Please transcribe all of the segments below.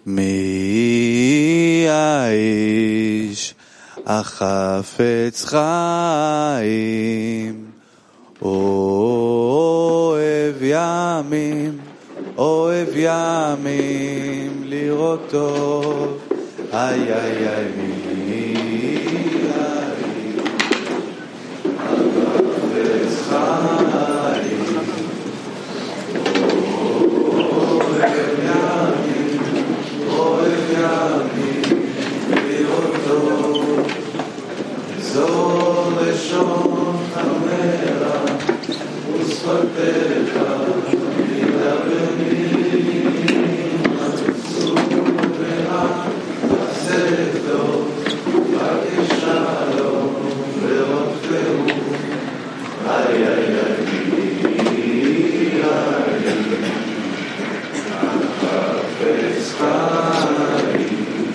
מי האיש החפץ חיים, אוהב ימים לראות טוב, איי איי איי מי האיש החפץ חיים, אוהב ימים לראות טוב, זו לשון חמרה ושפתיך מדבר מילים, עשה טוב ושלום לראות טוב, איי איי איי החפץ חיים,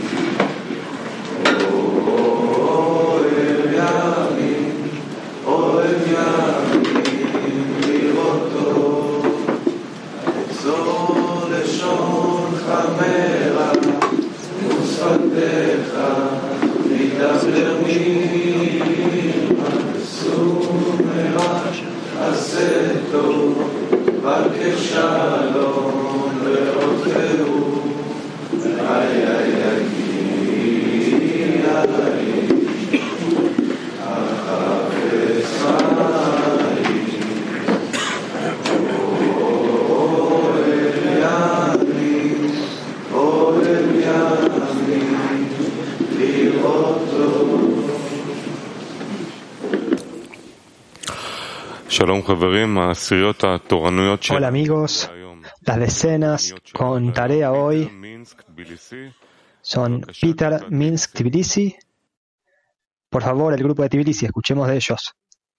אוהב ימים לראות טוב, זו לשון חמרה ושפתיך מדבר מילים, עשה טוב ושלום לראות טוב, איי איי איי החפץ חיים, אוהב ימים לראות טוב. שלום חברים, העשיריות התורנויות של... Hola amigos, las decenas con tarea hoy son Peter, Minsk, Tbilisi. Por favor, el grupo de Tbilisi, escuchemos de ellos.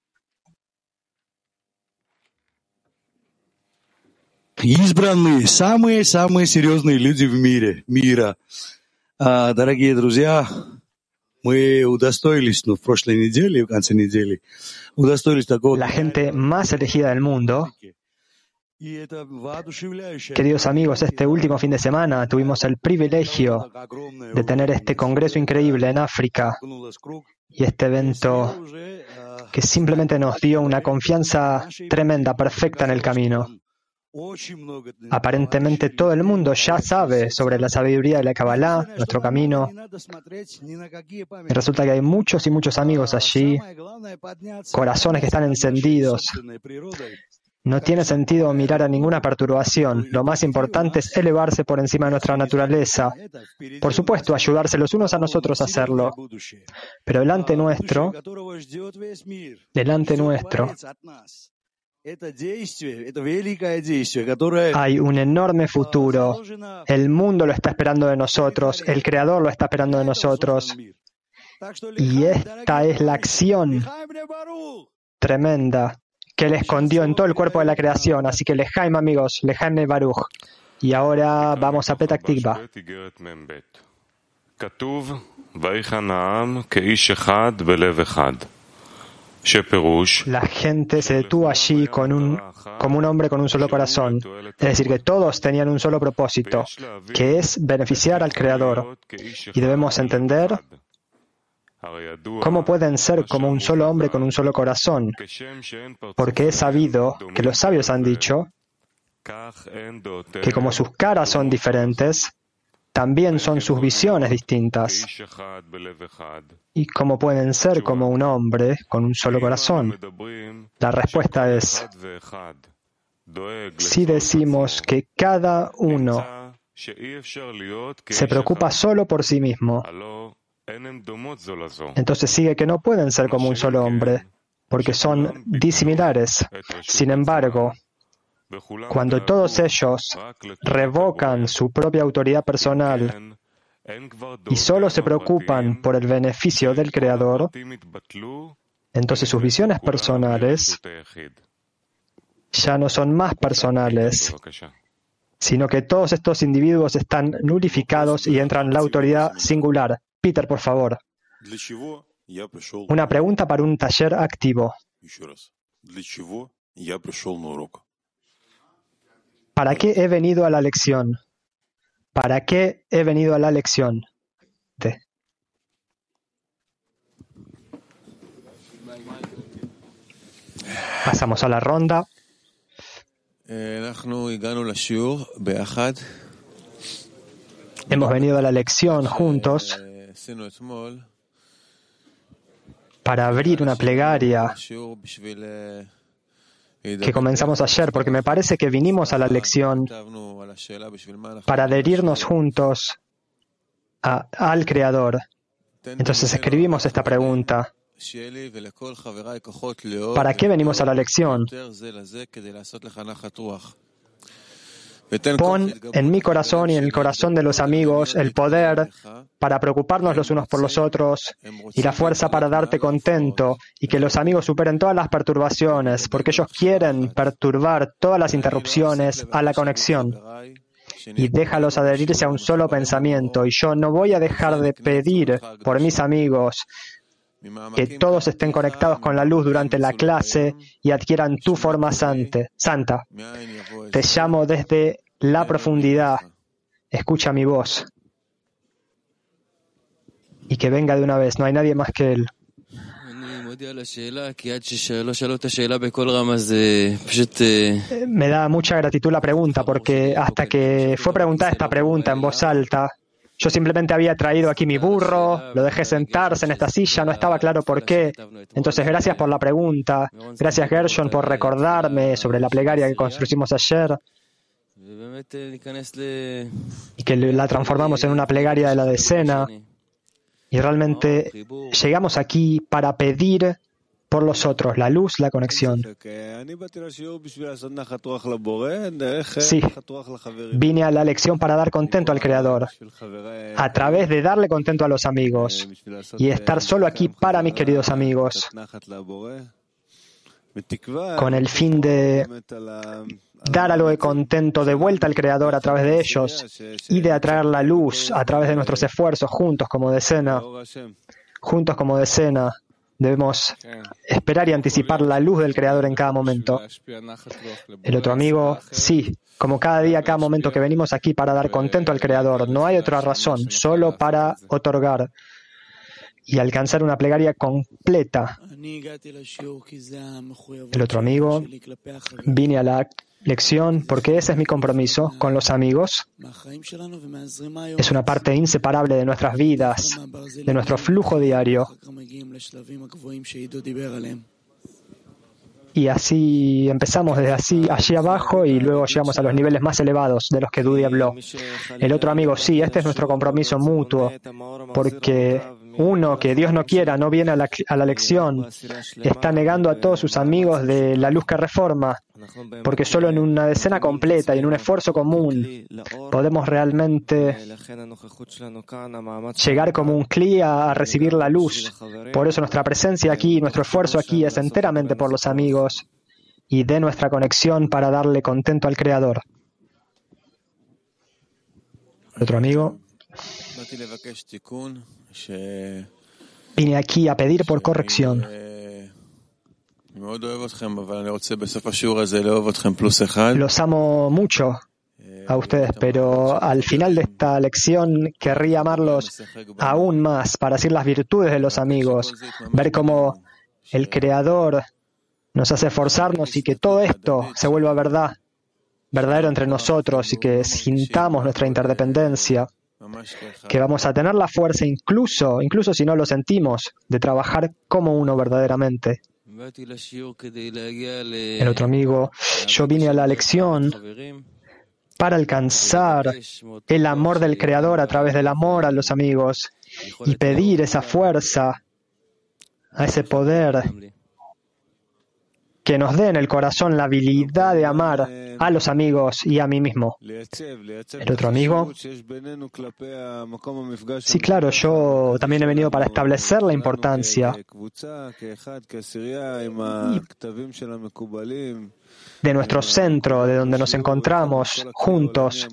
Избранные, самые серьезные люди в мира. Дорогие друзья, мы удостоились, в прошлой неделе, в конце недели, удостоились такого... La gente más elegida del mundo. Queridos amigos, este último fin de semana tuvimos el privilegio de tener este congreso increíble en África y este evento que simplemente nos dio una confianza tremenda, perfecta en el camino. Aparentemente todo el mundo ya sabe sobre la sabiduría de la Kabbalah, nuestro camino. Y resulta que hay muchos y muchos amigos allí, corazones que están encendidos. No tiene sentido mirar a ninguna perturbación. Lo más importante es elevarse por encima de nuestra naturaleza. Por supuesto, ayudarse los unos a nosotros a hacerlo. Pero delante nuestro, hay un enorme futuro. El mundo lo está esperando de nosotros. El Creador lo está esperando de nosotros. Y esta es la acción tremenda que Él escondió en todo el cuerpo de la creación. Así que Lejaim, amigos, Lejaim Baruch. Y ahora vamos a Petah Tikva. La gente se detuvo allí como un hombre con un solo corazón. Es decir, que todos tenían un solo propósito, que es beneficiar al Creador. Y debemos entender cómo pueden ser como un solo hombre con un solo corazón, porque es sabido que los sabios han dicho que como sus caras son diferentes, también son sus visiones distintas. ¿Y cómo pueden ser como un hombre con un solo corazón? La respuesta es, si decimos que cada uno se preocupa solo por sí mismo, entonces sigue que no pueden ser como un solo hombre, porque son disimilares. Sin embargo, cuando todos ellos revocan su propia autoridad personal y solo se preocupan por el beneficio del Creador, entonces sus visiones personales ya no son más personales, sino que todos estos individuos están nulificados y entran en la autoridad singular. Peter, por favor. Una pregunta para un taller activo. ¿Para qué he venido a la lección? ¿Para qué he venido a la lección? Pasamos a la ronda. Hemos venido a la lección juntos para abrir una plegaria que comenzamos ayer, porque me parece que vinimos a la lección para adherirnos juntos al Creador. Entonces escribimos esta pregunta. ¿Para qué venimos a la lección? Pon en mi corazón y en el corazón de los amigos el poder para preocuparnos los unos por los otros y la fuerza para darte contento y que los amigos superen todas las perturbaciones, porque ellos quieren perturbar todas las interrupciones a la conexión. Y déjalos adherirse a un solo pensamiento. Y yo no voy a dejar de pedir por mis amigos que todos estén conectados con la luz durante la clase y adquieran tu forma santa. Te llamo desde la profundidad. Escucha mi voz. Y que venga de una vez. No hay nadie más que Él. Me da mucha gratitud la pregunta, porque hasta que fue preguntada esta pregunta en voz alta, yo simplemente había traído aquí mi burro, lo dejé sentarse en esta silla, no estaba claro por qué. Entonces, gracias por la pregunta. Gracias, Gershon, por recordarme sobre la plegaria que construimos ayer y que la transformamos en una plegaria de la decena. Y realmente llegamos aquí para pedir por los otros, la luz, la conexión. Sí, vine a la lección para dar contento al Creador, a través de darle contento a los amigos y estar solo aquí para mis queridos amigos, con el fin de dar algo de contento de vuelta al Creador a través de ellos y de atraer la luz a través de nuestros esfuerzos juntos como decena. Juntos como decena debemos esperar y anticipar la luz del Creador en cada momento. El otro amigo, sí, como cada día, cada momento que venimos aquí para dar contento al Creador. No hay otra razón, solo para otorgar y alcanzar una plegaria completa. El otro amigo, vine a la lección porque ese es mi compromiso con los amigos. Es una parte inseparable de nuestras vidas, de nuestro flujo diario. Y así empezamos desde allí abajo y luego llegamos a los niveles más elevados de los que Dudi habló. El otro amigo, sí, este es nuestro compromiso mutuo, porque uno que Dios no quiera no viene a la lección, está negando a todos sus amigos de la luz que reforma, porque solo en una decena completa y en un esfuerzo común podemos realmente llegar como un cli a recibir la luz. Por eso nuestra presencia aquí, nuestro esfuerzo aquí es enteramente por los amigos y de nuestra conexión para darle contento al Creador. Otro amigo. Vine aquí a pedir por corrección. Los amo mucho a ustedes, pero al final de esta lección querría amarlos aún más para decir las virtudes de los amigos, ver cómo el Creador nos hace esforzarnos y que todo esto se vuelva verdadero entre nosotros y que sintamos nuestra interdependencia, que vamos a tener la fuerza incluso si no lo sentimos, de trabajar como uno verdaderamente. El otro amigo, yo vine a la lección para alcanzar el amor del Creador a través del amor a los amigos y pedir esa fuerza, a ese poder que nos dé en el corazón la habilidad de amar a los amigos y a mí mismo. El otro amigo, sí, claro, yo también he venido para establecer la importancia de nuestro centro, de donde nos encontramos juntos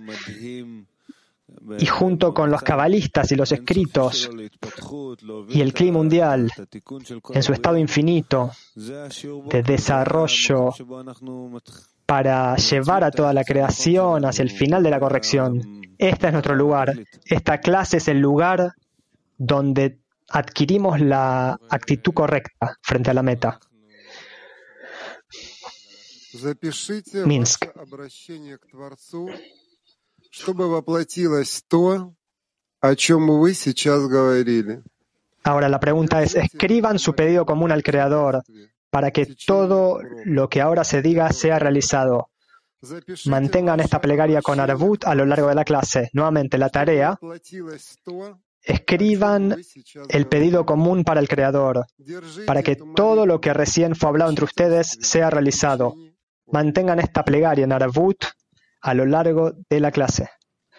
y junto con los cabalistas y los escritos y el clima mundial en su estado infinito de desarrollo para llevar a toda la creación hacia el final de la corrección. Este es nuestro lugar. Esta clase es el lugar donde adquirimos la actitud correcta frente a la meta. Minsk. Ahora la pregunta es, escriban su pedido común al Creador para que todo lo que ahora se diga sea realizado. Mantengan esta plegaria con Arvut a lo largo de la clase. Nuevamente, la tarea, escriban el pedido común para el Creador, para que todo lo que recién fue hablado entre ustedes sea realizado. Mantengan esta plegaria en Arvut a lo largo de la clase.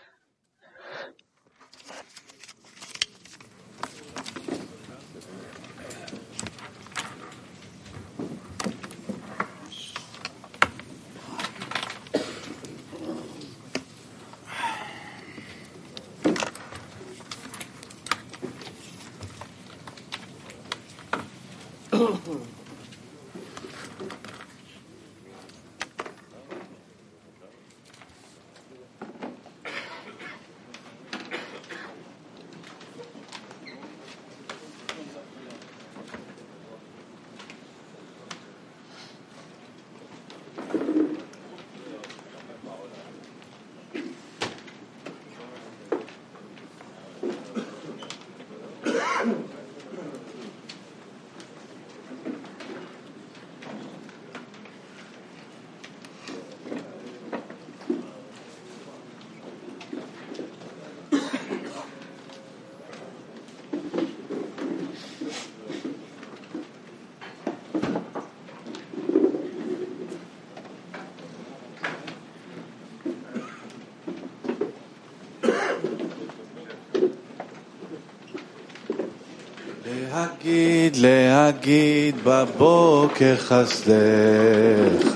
להגיד בבוקר חסדך,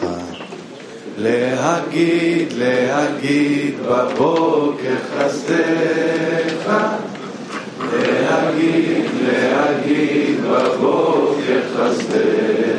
להגיד בבוקר חסדך, להגיד בבוקר חסדך.